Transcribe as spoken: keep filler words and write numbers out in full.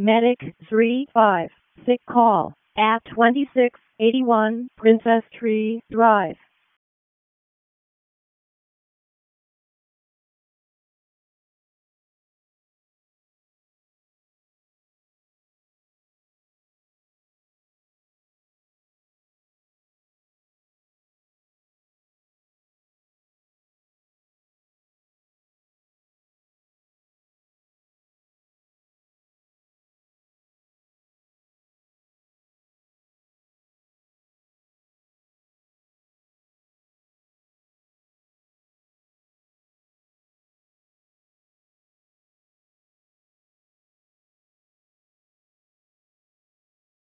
Medic three five. Sick call at twenty-six eighty-one Princess Tree Drive.